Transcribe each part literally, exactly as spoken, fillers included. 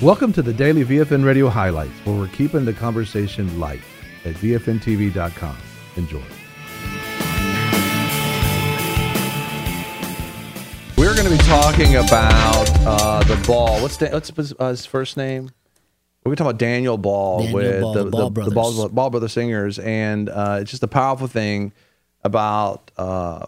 Welcome to the Daily V F N Radio Highlights, where we're keeping the conversation light at V F N T V dot com. Enjoy. We're going to be talking about uh, the Ball. What's, da- what's his, uh, his first name? We're going to talk about Daniel Ball Daniel with Ball, the, the Ball the, Brothers. the Ball, Ball Brothers Singers. And uh, it's just a powerful thing about uh,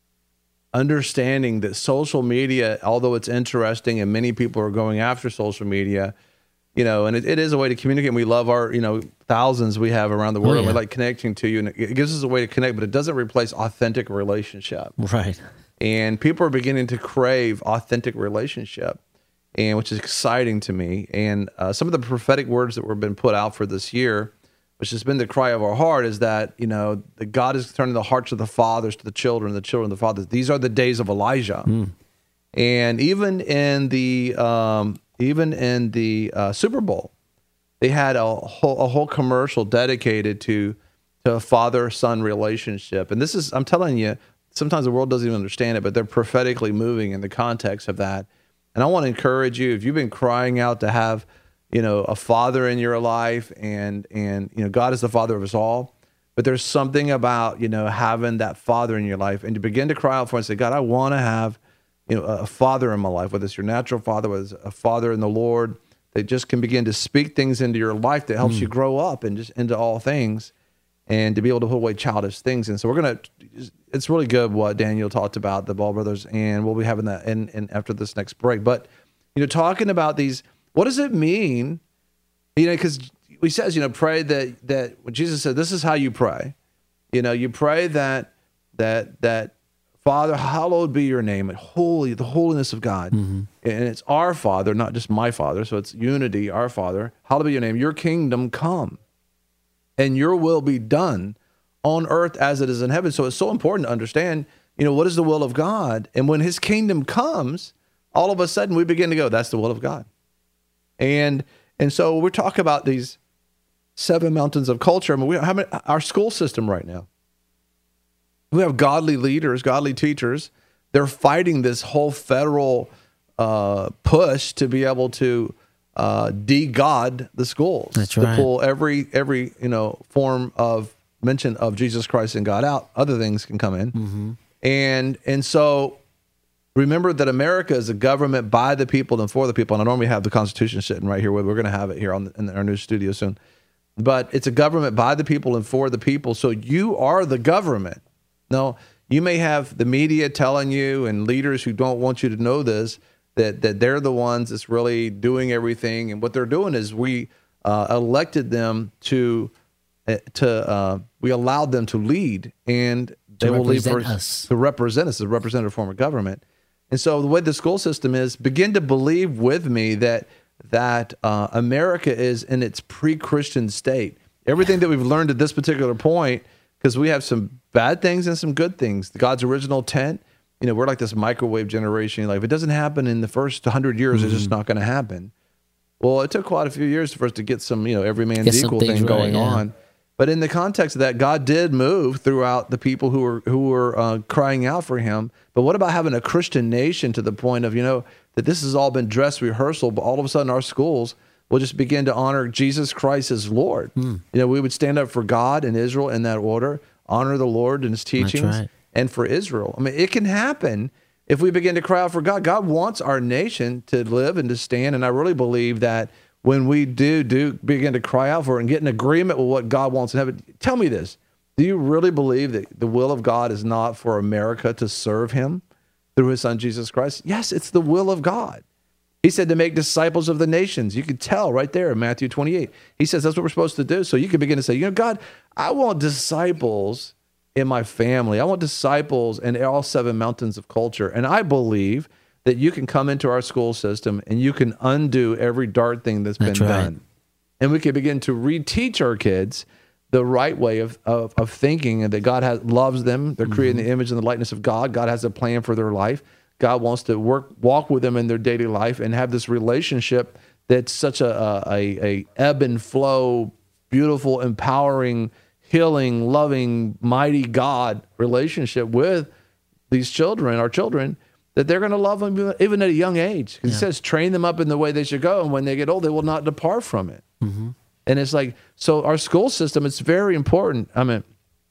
understanding that social media, although it's interesting and many people are going after social media, you know, and it, it is a way to communicate. And we love our, you know, thousands we have around the world. Oh, yeah. And we like connecting to you. And it gives us a way to connect, but it doesn't replace authentic relationship. Right. And people are beginning to crave authentic relationship, and which is exciting to me. And uh, some of the prophetic words that were been put out for this year, which has been the cry of our heart, is that, you know, that God is turning the hearts of the fathers to the children, the children to the fathers. These are the days of Elijah. Mm. And even in the um, even in the uh, Super Bowl, they had a whole a whole commercial dedicated to to a father-son relationship. And this is, I'm telling you, sometimes the world doesn't even understand it, but they're prophetically moving in the context of that. And I want to encourage you, if you've been crying out to have, you know, a father in your life, and, and, you know, God is the father of us all, but there's something about, you know, having that father in your life, and to begin to cry out for and say, God, I want to have, you know, a father in my life, whether it's your natural father, whether it's a father in the Lord, that just can begin to speak things into your life that helps mm. you grow up and just into all things, and to be able to put away childish things. And so we're going to, it's really good what Daniel talked about, the Ball Brothers, and we'll be having that in, in after this next break. But, you know, talking about these, what does it mean? You know, because he says, you know, pray that, that when Jesus said, this is how you pray. You know, you pray that, that, that Father, hallowed be your name, and holy, the holiness of God. Mm-hmm. And it's our Father, not just my Father. So it's unity, our Father, hallowed be your name, your kingdom come, and your will be done on earth as it is in heaven. So it's so important to understand, you know, what is the will of God? And when his kingdom comes, all of a sudden we begin to go, that's the will of God. And and so we're talking about these seven mountains of culture. I mean, we have our school system right now. We have godly leaders, godly teachers. They're fighting this whole federal uh, push to be able to uh, de-God the schools. That's to right. pull every every you know form of mention of Jesus Christ and God out. Other things can come in, mm-hmm. and and so remember that America is a government by the people and for the people. And I normally have the Constitution sitting right here. We're going to have it here on the, in our new studio soon. But it's a government by the people and for the people. So you are the government. Now, you may have the media telling you and leaders who don't want you to know this, that that they're the ones that's really doing everything. And what they're doing is we uh, elected them to, uh, to uh, we allowed them to lead, and they will lead for us. To represent us as a representative form of government. And so the way the school system is, begin to believe with me that that uh, America is in its pre-Christian state. Everything that we've learned at this particular point, because we have some bad things and some good things. God's original intent, you know, we're like this microwave generation. Like, if it doesn't happen in the first hundred years, mm-hmm. it's just not going to happen. Well, it took quite a few years for us to get some, you know, every man's get equal thing right, going yeah. on. But in the context of that, God did move throughout the people who were who were uh, crying out for him. But what about having a Christian nation to the point of, you know, that this has all been dress rehearsal, but all of a sudden our schools will just begin to honor Jesus Christ as Lord. Mm. You know, we would stand up for God and Israel in that order, honor the Lord and his teachings, right. and for Israel. I mean, it can happen if we begin to cry out for God. God wants our nation to live and to stand, and I really believe that when we do do begin to cry out for it and get in agreement with what God wants in heaven. Tell me this. Do you really believe that the will of God is not for America to serve him through his son, Jesus Christ? Yes, it's the will of God. He said to make disciples of the nations. You can tell right there in Matthew twenty-eight. He says that's what we're supposed to do. So you can begin to say, you know, God, I want disciples in my family. I want disciples in all seven mountains of culture. And I believe that you can come into our school system and you can undo every dark thing that's, that's been right. done. And we can begin to reteach our kids the right way of, of, of thinking, and that God has, loves them. They're created in the image and the likeness of God. God has a plan for their life. God wants to work, walk with them in their daily life and have this relationship that's such a, a, a ebb and flow, beautiful, empowering, healing, loving, mighty God relationship with these children, our children, that they're going to love them even at a young age. Because Yeah. it says, train them up in the way they should go, and when they get old, they will not depart from it. Mm-hmm. And it's like, so our school system, it's very important. I mean,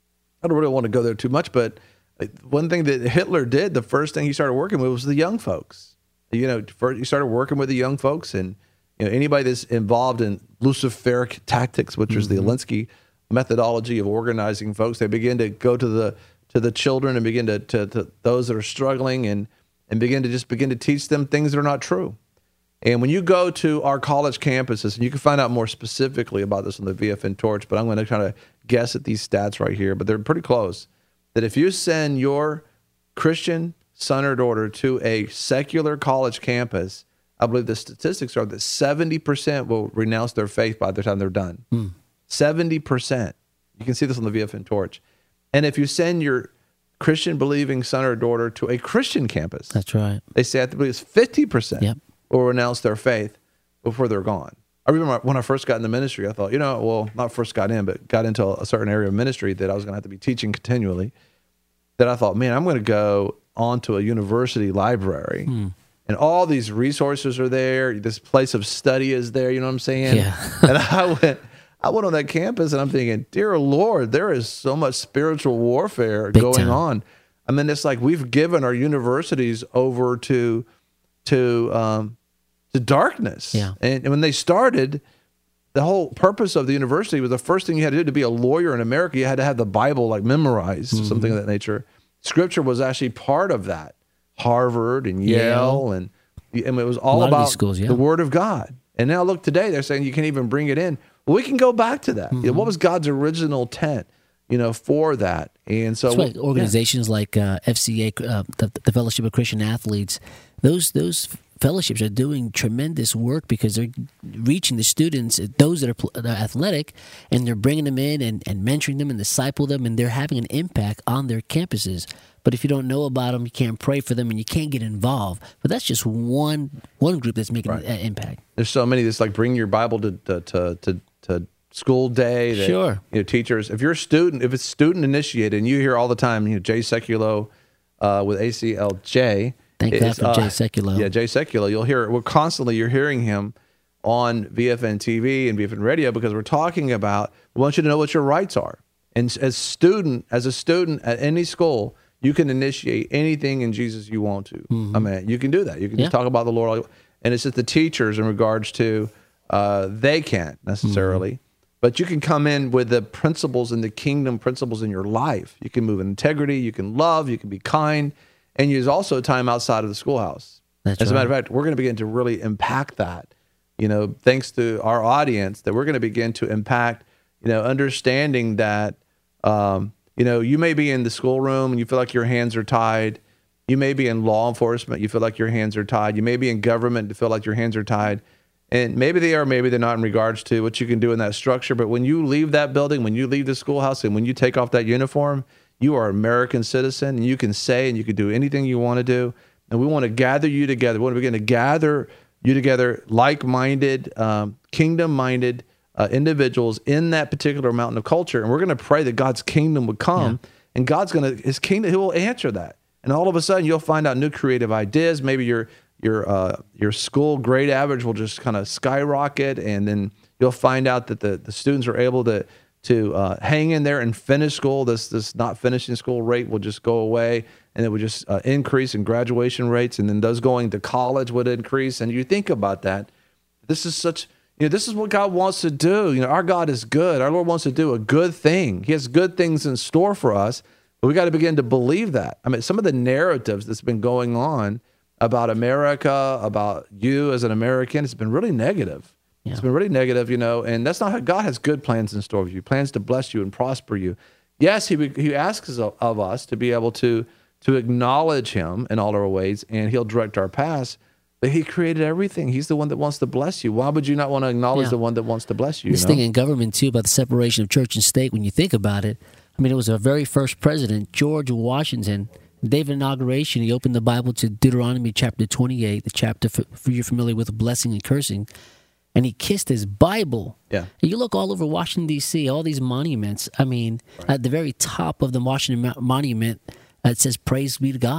I don't really want to go there too much, but one thing that Hitler did, the first thing he started working with was the young folks. You know, first he started working with the young folks, and you know, anybody that's involved in Luciferic tactics, which is the Alinsky methodology of organizing folks, they begin to go to the to the children and begin to, to, to those that are struggling and and begin to just begin to teach them things that are not true. And when you go to our college campuses, and you can find out more specifically about this on the V F N Torch, but I'm going to kind of guess at these stats right here, but they're pretty close, that if you send your Christian son or daughter to a secular college campus, I believe the statistics are that seventy percent will renounce their faith by the time they're done. Mm. seventy percent. You can see this on the V F N Torch. And if you send your Christian believing son or daughter to a Christian campus, that's right, they say I believe it's fifty percent yep. will renounce their faith before they're gone. I remember when I first got in the ministry, I thought, you know, well, not first got in, but got into a certain area of ministry that I was going to have to be teaching continually, that I thought, man, I'm going to go onto a university library hmm. and all these resources are there. This place of study is there. You know what I'm saying? Yeah. And I went, I went on that campus and I'm thinking, dear Lord, there is so much spiritual warfare Big going time. on. I mean, it's like we've given our universities over to, to, um, to darkness. Yeah. And, and when they started, the whole purpose of the university was the first thing you had to do to be a lawyer in America. You had to have the Bible like memorized, mm-hmm. something of that nature. Scripture was actually part of that. Harvard and Yale, Yale. and and it was all of about schools, yeah. the Word of God. And now look today, they're saying you can't even bring it in. Well, we can go back to that. Mm-hmm. You know, what was God's original intent, you know, for that? And so that's why organizations yeah. like uh, F C A, uh, the, the Fellowship of Christian Athletes, those those fellowships are doing tremendous work because they're reaching the students, those that are, pl- that are athletic, and they're bringing them in and, and mentoring them and disciple them, and they're having an impact on their campuses. But if you don't know about them, you can't pray for them, and you can't get involved. But that's just one one group that's making right. an impact. There's so many that's like bring your Bible to to to, to, to school day. That, sure. You know, teachers, if you're a student, if it's student initiated, and you hear all the time, you know, Jay Sekulow uh, with A C L J. Thank God for uh, Jay Sekulow. Yeah, Jay Sekulow. You'll hear it. Well, constantly you're hearing him on V F N T V and V F N Radio because we're talking about, we want you to know what your rights are. And as student, as a student at any school, you can initiate anything in Jesus you want to. Mm-hmm. I mean, you can do that. You can yeah. just talk about the Lord. And it's just the teachers in regards to, uh, they can't necessarily. Mm-hmm. But you can come in with the principles and the kingdom principles in your life. You can move in integrity. You can love. You can be kind. And use also time outside of the schoolhouse. That's As right. a matter of fact, we're going to begin to really impact that, you know, thanks to our audience, that we're going to begin to impact, you know, understanding that, um, you know, you may be in the schoolroom and you feel like your hands are tied. You may be in law enforcement. You feel like your hands are tied. You may be in government to feel like your hands are tied. And maybe they are, maybe they're not in regards to what you can do in that structure. But when you leave that building, when you leave the schoolhouse, and when you take off that uniform, you are an American citizen, and you can say and you can do anything you want to do. And we want to gather you together. We want to begin to gather you together, like-minded, um, kingdom-minded uh, individuals in that particular mountain of culture. And we're going to pray that God's kingdom would come, yeah. and God's going to, his kingdom, he will answer that. And all of a sudden, you'll find out new creative ideas. Maybe your your uh, your school grade average will just kind of skyrocket, and then you'll find out that the, the students are able to to uh, hang in there and finish school. This this not finishing school rate will just go away, and it would just uh, increase in graduation rates, and then those going to college would increase. And you think about that. This is such, you know, this is what God wants to do. You know, our God is good. Our Lord wants to do a good thing. He has good things in store for us, but we got to begin to believe that. I mean, some of the narratives that's been going on about America, about you as an American, it's been really negative. Yeah. It's been really negative, you know, and that's not how God has good plans in store for you, plans to bless you and prosper you. Yes, he he asks of, of us to be able to to acknowledge him in all our ways, and he'll direct our paths, but he created everything. He's the one that wants to bless you. Why would you not want to acknowledge yeah. the one that wants to bless you? This you thing know? in government, too, about the separation of church and state, when you think about it, I mean, it was our very first president, George Washington. The day of inauguration, he opened the Bible to Deuteronomy chapter twenty-eight, the chapter for, for you're familiar with blessing and cursing. And he kissed his Bible. Yeah. And you look all over Washington, D C, all these monuments. I mean, right. at the very top of the Washington Monument, uh, it says, praise be to God.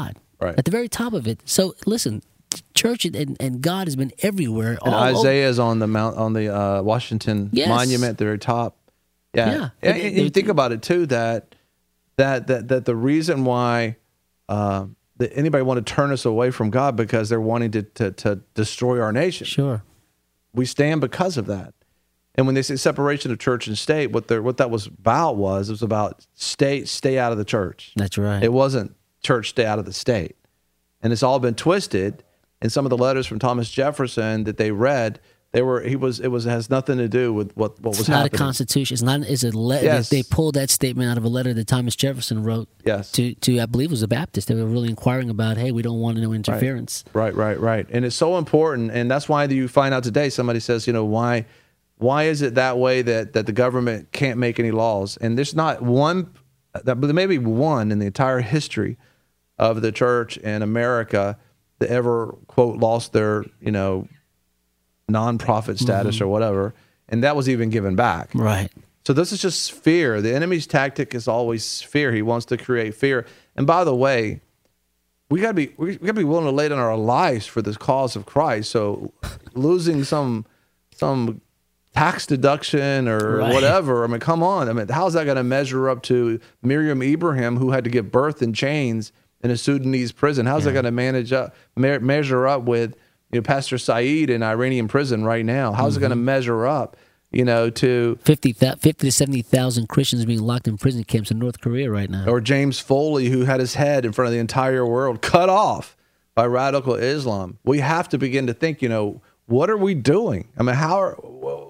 Right. At the very top of it. So listen, church and, and God has been everywhere. And all Isaiah is on the mount on the uh, Washington Yes. Monument at the very top. Yeah, Yeah. And, It- and it- you think about it too that that that that the reason why uh, that anybody want to turn us away from God because they're wanting to to, to destroy our nation. Sure. We stand because of that. And when they say separation of church and state, what they what that was about was it was about state stay out of the church. That's right. It wasn't church stay out of the state. And it's all been twisted. And some of the letters from Thomas Jefferson that they read, they were he was it was has nothing to do with what, what was it's not happening. a constitution. It's not. It's a letter. Yes. They pulled that statement out of a letter that Thomas Jefferson wrote. Yes. To to I believe it was a Baptist. They were really inquiring about, hey, we don't want no interference. Right, right, right. And it's so important. And that's why you find out today somebody says, you know, why why is it that way that, that the government can't make any laws? And there's not one, that, but there may be one in the entire history of the church in America that ever, quote, lost their, you know, nonprofit status Mm-hmm. or whatever. And that was even given back. Right. So this is just fear. The enemy's tactic is always fear. He wants to create fear. And by the way, we gotta be we gotta be willing to lay down our lives for this cause of Christ. So losing some some tax deduction or Right. whatever. I mean, come on. I mean, how's that going to measure up to Miriam Ibrahim, who had to give birth in chains in a Sudanese prison? How's that going to manage up me- measure up with you know Pastor Saeed in Iranian prison right now? How's it going to measure up? You know, to fifty, fifty to seventy thousand Christians being locked in prison camps in North Korea right now. or James Foley, who had his head in front of the entire world cut off by radical Islam. We have to begin to think, you know, what are we doing? I mean, how are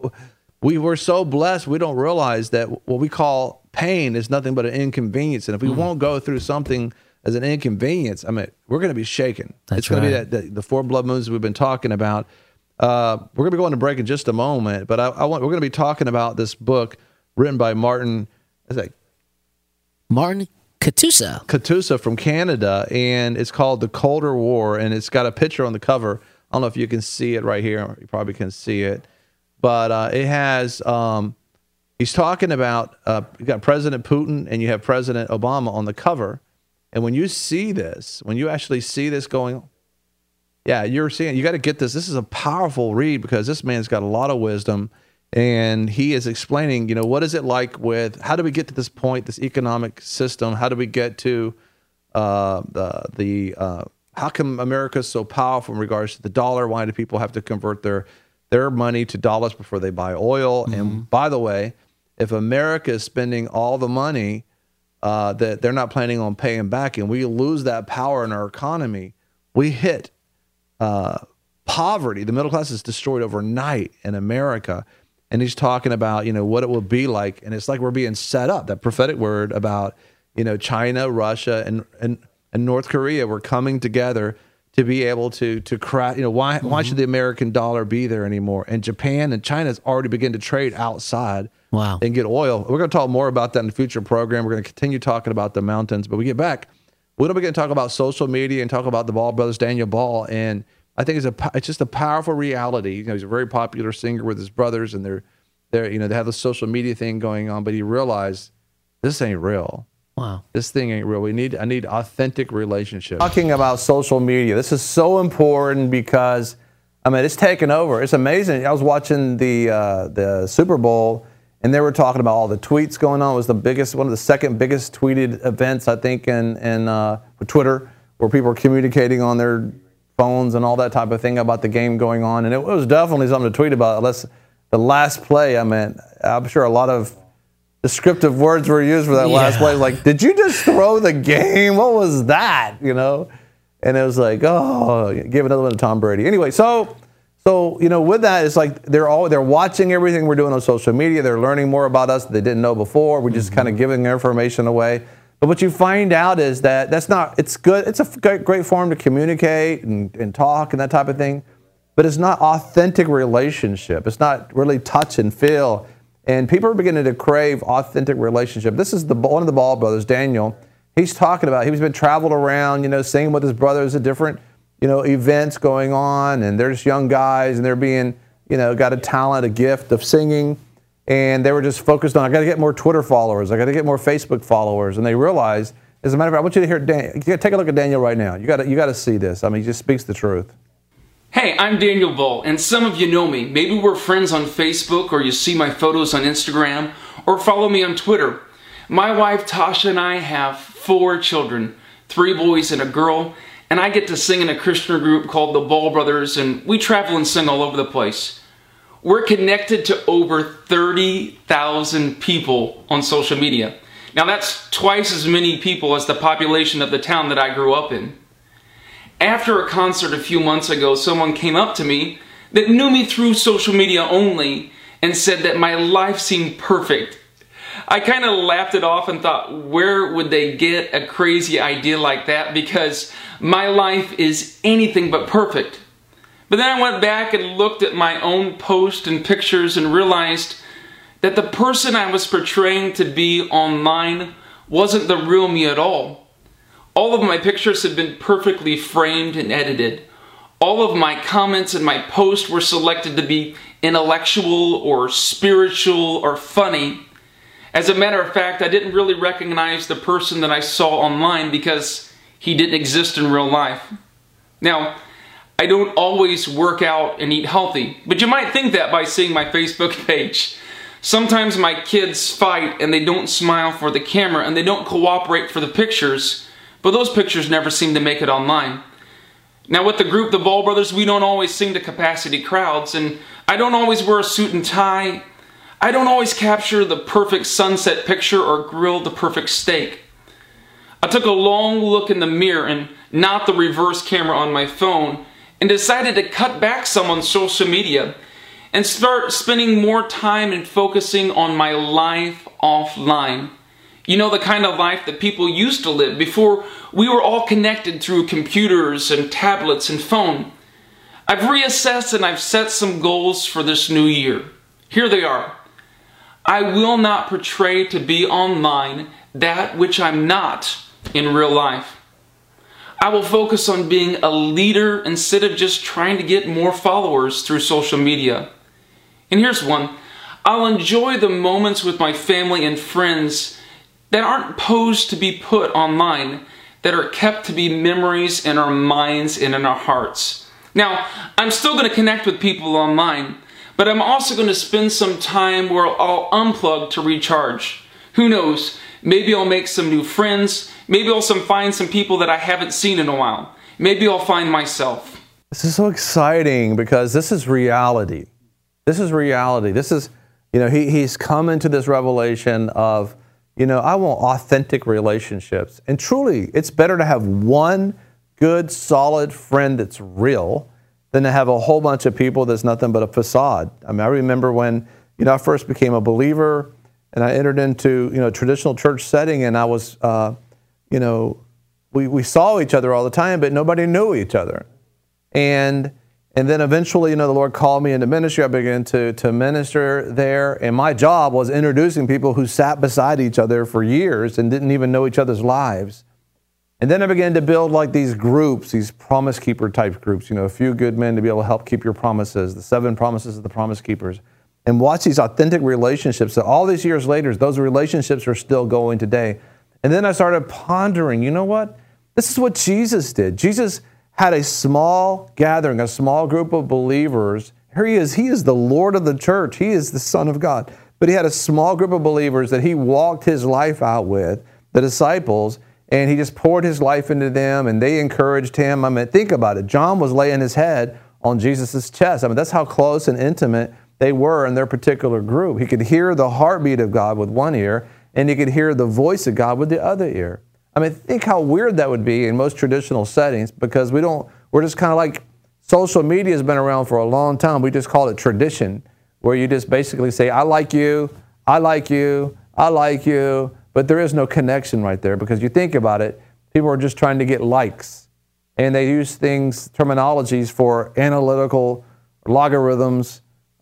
we were so blessed we don't realize that what we call pain is nothing but an inconvenience. And if we Mm. won't go through something as an inconvenience, I mean, we're going to be shaken. That's it's going to right. be that the, the four blood moons we've been talking about. Uh, we're going to be going to break in just a moment, but I, I want we're going to be talking about this book written by Martin. Is that Martin Katusa. Katusa from Canada, and it's called The Colder War, and it's got a picture on the cover. I don't know if you can see it right here. You probably can see it. But uh, it has, um, he's talking about, uh, you got President Putin and you have President Obama on the cover. And when you see this, when you actually see this going on, yeah, you're seeing, you got to get this. This is a powerful read because this man's got a lot of wisdom. And he is explaining, you know, what is it like with, how do we get to this point, this economic system? How do we get to uh, the, the uh, how come America is so powerful in regards to the dollar? Why do people have to convert their their money to dollars before they buy oil? Mm-hmm. And by the way, if America is spending all the money uh, that they're not planning on paying back and we lose that power in our economy, we hit uh, poverty. The middle class is destroyed overnight in America. And he's talking about, you know, what it will be like. And it's like we're being set up. That prophetic word about, you know, China, Russia, and and, and North Korea were coming together to be able to to crack, you know, why mm-hmm. why should the American dollar be there anymore? And Japan and China has already begun to trade outside Wow. and get oil. We're going to talk more about that in the future program. We're going to continue talking about the mountains. But we get back, we're going to talk about social media and talk about the Ball brothers, Daniel Ball. And I think it's a it's just a powerful reality. You know, he's a very popular singer with his brothers, and they're they're you know they have the social media thing going on. But he realized this ain't real. Wow. This thing ain't real. We need I need authentic relationships. Talking about social media, this is so important because I mean it's taken over. It's amazing. I was watching the uh, the Super Bowl, and they were talking about all the tweets going on. It was the biggest, one of the second biggest tweeted events I think in in uh, Twitter, where people were communicating on their phones and all that type of thing about the game going on. And it was definitely something to tweet about. Unless the last play, I mean, I'm sure a lot of descriptive words were used for that Yeah. last play. Like, did you just throw the game? What was that? You know? And it was like, oh, give another one to Tom Brady. Anyway, so so you know, with that, it's like they're all they're watching everything we're doing on social media. They're learning more about us that they didn't know before. We're just mm-hmm. kind of giving their information away. But what you find out is that that's not, it's good, it's a great, great form to communicate and, and talk and that type of thing, but it's not authentic relationship. It's not really touch and feel. And people are beginning to crave authentic relationship. This is the one of the Ball brothers, Daniel. He's talking about, he's been traveled around, you know, singing with his brothers at different, you know, events going on, and they're just young guys, and they're being, you know, got a talent, a gift of singing. And they were just focused on, I got to get more Twitter followers. I got to get more Facebook followers. And they realized As a matter of fact, I want you to hear Dan. You gotta take a look at Daniel right now. You got to you got to see this. I mean, he just speaks the truth. Hey, I'm Daniel Bull, and some of you know me. Maybe we're friends on Facebook, or you see my photos on Instagram, or follow me on Twitter. My wife Tasha and I have four children, three boys and a girl, and I get to sing in a Christian group called the Ball Brothers, and we travel and sing all over the place. We're connected to over thirty thousand people on social media. Now that's twice as many people as the population of the town that I grew up in. After a concert a few months ago, someone came up to me that knew me through social media only and said that my life seemed perfect. I kind of laughed it off and thought, where would they get a crazy idea like that? Because my life is anything but perfect. But then I went back and looked at my own posts and pictures and realized that the person I was portraying to be online wasn't the real me at all. All of my pictures had been perfectly framed and edited. All of my comments and my posts were selected to be intellectual or spiritual or funny. As a matter of fact, I didn't really recognize the person that I saw online because he didn't exist in real life. Now, I don't always work out and eat healthy, but you might think that by seeing my Facebook page. Sometimes my kids fight and they don't smile for the camera and they don't cooperate for the pictures, but those pictures never seem to make it online. Now with the group, the Ball Brothers, we don't always sing to capacity crowds, and I don't always wear a suit and tie. I don't always capture the perfect sunset picture or grill the perfect steak. I took a long look in the mirror and not the reverse camera on my phone and decided to cut back some on social media and start spending more time and focusing on my life offline. You know, the kind of life that people used to live before we were all connected through computers and tablets and phone. I've reassessed and I've set some goals for this new year. Here they are. I will not portray to be online that which I'm not in real life. I will focus on being a leader instead of just trying to get more followers through social media. And here's one. I'll enjoy the moments with my family and friends that aren't posed to be put online, that are kept to be memories in our minds and in our hearts. Now, I'm still going to connect with people online, but I'm also going to spend some time where I'll unplug to recharge. Who knows? Maybe I'll make some new friends. Maybe I'll some find some people that I haven't seen in a while. Maybe I'll find myself. This is so exciting because this is reality. This is reality. This is, you know, he, he's come into this revelation of, you know, I want authentic relationships. And truly, it's better to have one good, solid friend that's real than to have a whole bunch of people that's nothing but a facade. I mean, I remember when, you know, I first became a believer and I entered into, you know, a traditional church setting, and I was, uh, you know, we, we saw each other all the time, but nobody knew each other. And And then eventually, you know, the Lord called me into ministry. I began to, to minister there. And my job was introducing people who sat beside each other for years and didn't even know each other's lives. And then I began to build like these groups, these promise keeper type groups, you know, a few good men to be able to help keep your promises, the seven promises of the promise keepers, and watch these authentic relationships. So all these years later, those relationships are still going today. And then I started pondering, you know what? This is what Jesus did. Jesus had a small gathering, a small group of believers. Here he is. He is the Lord of the church. He is the Son of God. But he had a small group of believers that he walked his life out with, the disciples, and he just poured his life into them, and they encouraged him. I mean, think about it. John was laying his head on Jesus' chest. I mean, that's how close and intimate they were in their particular group. He could hear the heartbeat of God with one ear, and he could hear the voice of God with the other ear. I mean, think how weird that would be in most traditional settings, because we don't, we're just kind of like, social media has been around for a long time. We just call it tradition, where you just basically say, I like you, I like you, I like you, but there is no connection right there, because you think about it, people are just trying to get likes, and they use things, terminologies for analytical logarithms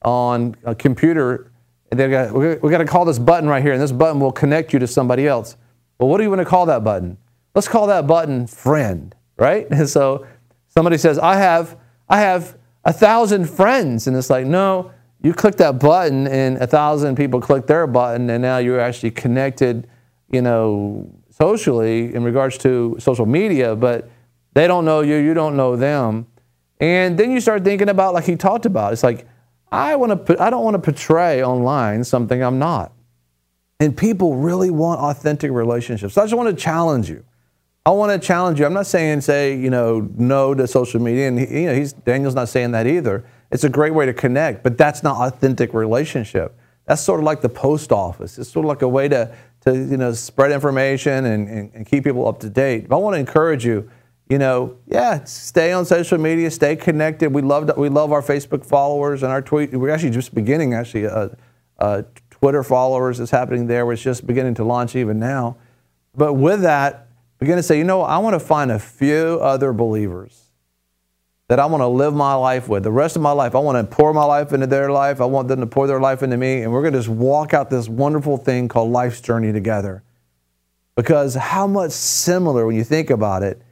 on a computer. They got, we got to call this button right here, and this button will connect you to somebody else. Well, what do you want to call that button? Let's call that button friend, right? And so somebody says, I have I have a thousand friends. And it's like, no, you click that button and a thousand people click their button, and now you're actually connected, you know, socially in regards to social media, but they don't know you, you don't know them. And then you start thinking about, like he talked about, it's like, I want to, I don't want to portray online something I'm not. And people really want authentic relationships. So I just want to challenge you. I want to challenge you. I'm not saying say, you know, no to social media. And he, you know, he's Daniel's not saying that either. It's a great way to connect, but that's not authentic relationship. That's sort of like the post office. It's sort of like a way to, to you know, spread information and, and, and keep people up to date. But I want to encourage you, you know, yeah, stay on social media, stay connected. We love we love our Facebook followers and our tweet. We're actually just beginning, actually, uh, uh, Twitter followers is happening there. It's just beginning to launch even now. But with that, begin to say, you know, I want to find a few other believers that I want to live my life with. The rest of my life, I want to pour my life into their life. I want them to pour their life into me. And we're going to just walk out this wonderful thing called life's journey together. Because how much similar, when you think about it,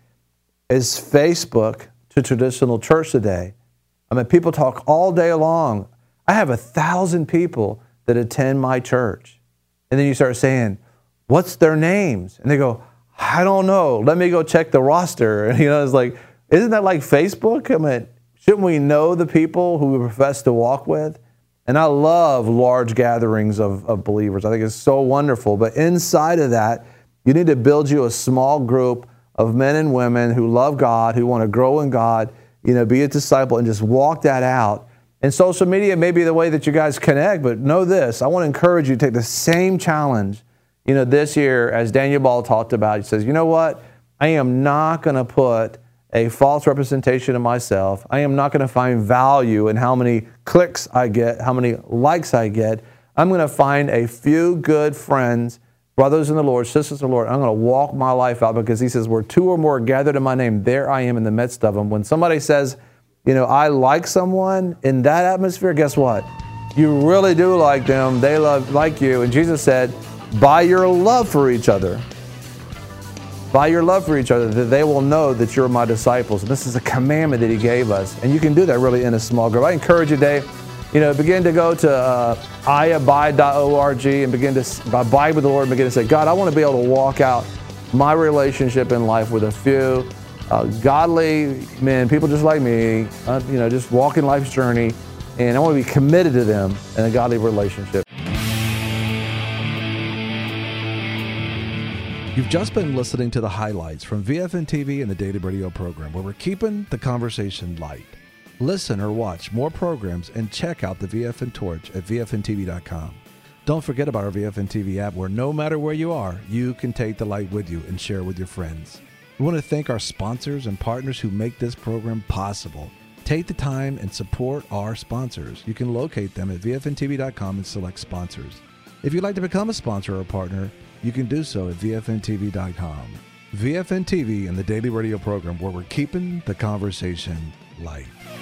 is Facebook to traditional church today? I mean, people talk all day long. I have a thousand people that attend my church. And then you start saying, what's their names? And they go, I don't know. Let me go check the roster. And, you know, it's like, isn't that like Facebook? I mean, shouldn't we know the people who we profess to walk with? And I love large gatherings of, of believers. I think it's so wonderful. But inside of that, you need to build you a small group of men and women who love God, who want to grow in God, you know, be a disciple, and just walk that out. And social media may be the way that you guys connect, but know this. I want to encourage you to take the same challenge, you know, this year as Daniel Ball talked about. He says, you know what? I am not going to put a false representation of myself. I am not going to find value in how many clicks I get, how many likes I get. I'm going to find a few good friends, brothers in the Lord, sisters in the Lord. I'm going to walk my life out, because he says, where two or more are gathered in my name, there I am in the midst of them. When somebody says, you know, I like someone in that atmosphere, guess what? You really do like them. They love like you. And Jesus said, by your love for each other, by your love for each other, that they will know that you're my disciples. And this is a commandment that he gave us. And you can do that really in a small group. I encourage you today, you know, begin to go to uh, i abide dot org and begin to abide with the Lord and begin to say, God, I want to be able to walk out my relationship in life with a few uh, godly men, people just like me, uh, you know, just walking life's journey. And I want to be committed to them in a godly relationship. You've just been listening to the highlights from V F N T V and the Daily Radio program, where we're keeping the conversation light. Listen or watch more programs and check out the V F N Torch at V F N T V dot com. Don't forget about our V F N T V app, where no matter where you are, you can take the light with you and share with your friends. We want to thank our sponsors and partners who make this program possible. Take the time and support our sponsors. You can locate them at V F N T V dot com and select sponsors. If you'd like to become a sponsor or a partner, you can do so at V F N T V dot com. V F N T V and the Daily Radio program, where we're keeping the conversation light.